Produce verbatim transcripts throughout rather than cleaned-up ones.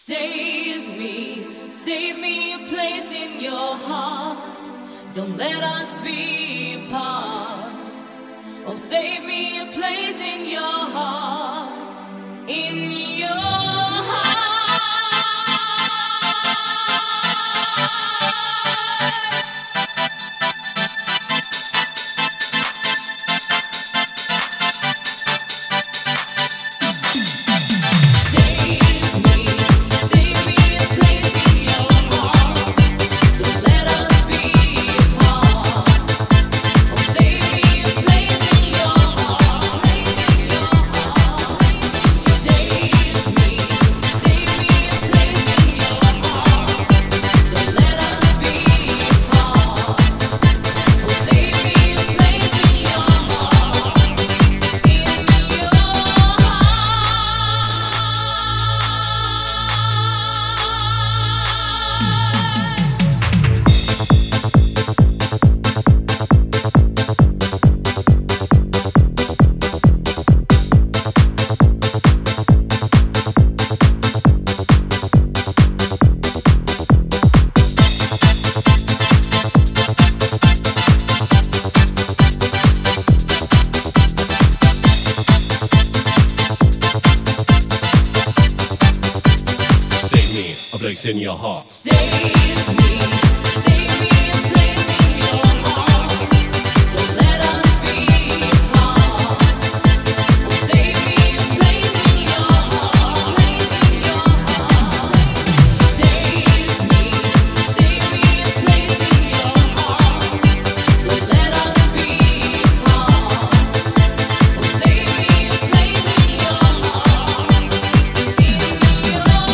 Save me, save me a place in your heart. Don't let us be apart. Oh, save me a place in your heart, in your heart. In your heart. Save me, save me a place in your heart. Don't let us be apart. Oh, save me a place in your heart, place in your heart. Save me, save me a place in your heart. Don't let us be apart. Oh, save me a place in your heart, in your heart.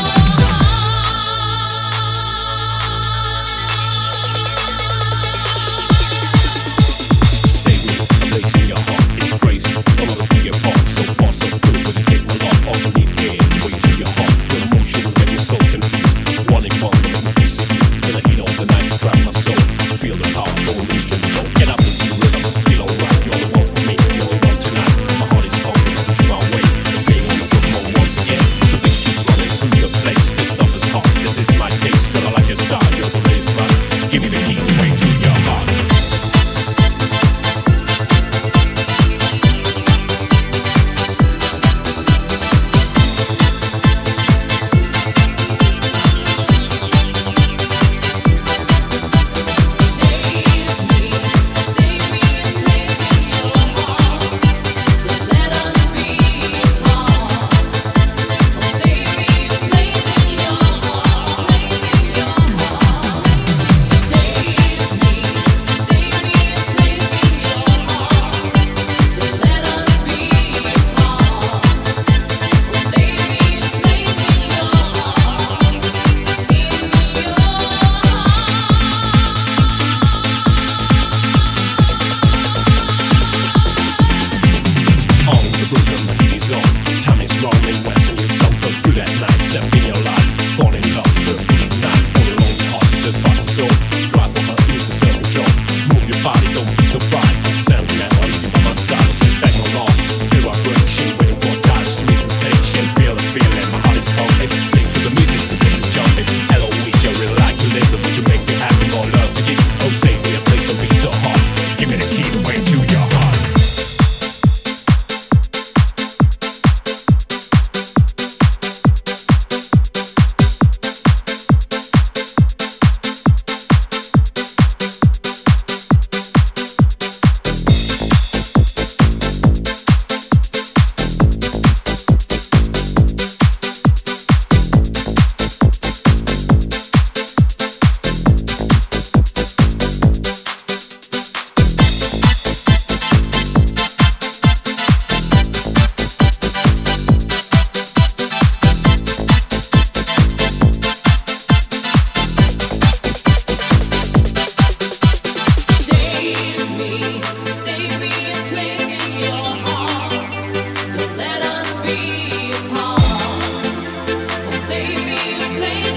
Save me a place.